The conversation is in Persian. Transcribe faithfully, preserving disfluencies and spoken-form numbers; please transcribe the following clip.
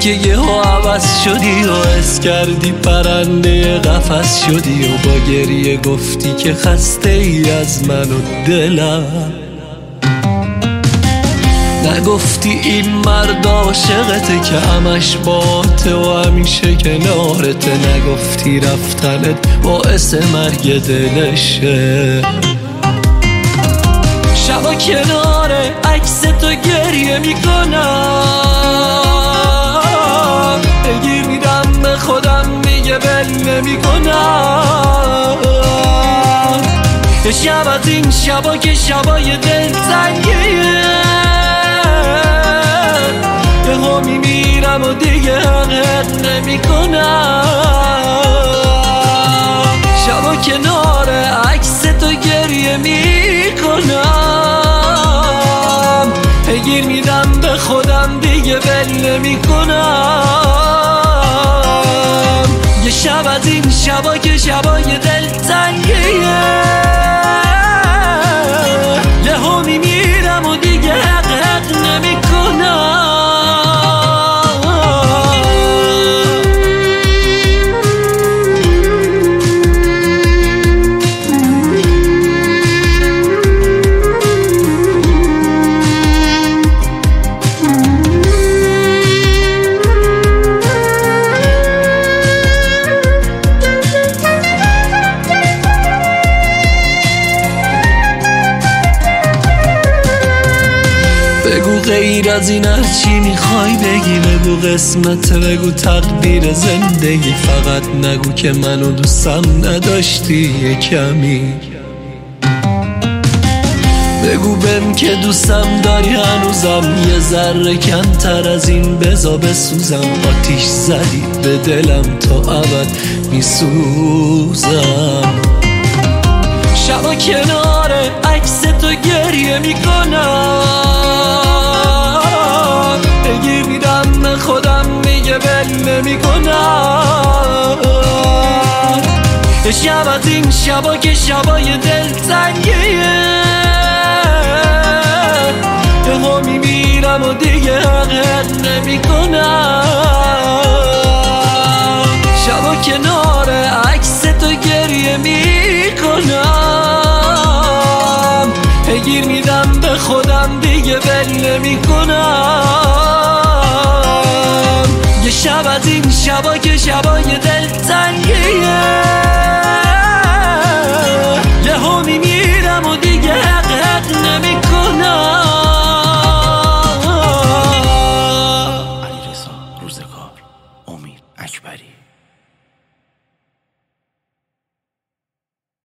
که یه ها عوض شدی و حس کردی پرنده قفس شدی و با گریه گفتی که خسته ای از من و دلم. نگفتی این مرد عاشقته که همش باته و همیشه کنارته. نگفتی رفتنت باعث مرگ دلشه. شبا کنار عکس تو گریه میکنم، بگیر میدم به خودم میگه بل نمیکنم. شب از این شبا که شبای دلتنگیه، یه ها میمیرم و دیگه حقیق نمیکنم. شبا کنار عکس تو گریه میکنم، بگیر میدم به خودم دیگه بل نمیکنم. یه شب از این شبا که شبای دلتنگیه، یه ها میمیرم و دیگه حق حق نمیکنم. بگو غیر از این هر چی میخوای بگی، بگو قسمت، بگو تقدیر زندگی. فقط نگو که منو دوستم نداشتی یه کمی. بگو بهم که دوستم داری هنوزم، یه ذره کمتر از این بزا بسوزم. آتیش زدی به دلم تا ابد میسوزم. شبا کنار عکس تو گریه میکنم، بگیر میدم به خودم میگه بل نمیکنم. شب از این شبا که شبای دلتنگیه، یه ها میمیرم و دیگه حقیق نمیکنم. شبا کنار عکس تو گریه میکنم، بگیر میدم به خودم دیگه بل نمیکنم. یه شب از این شبا که شبای دلتنگ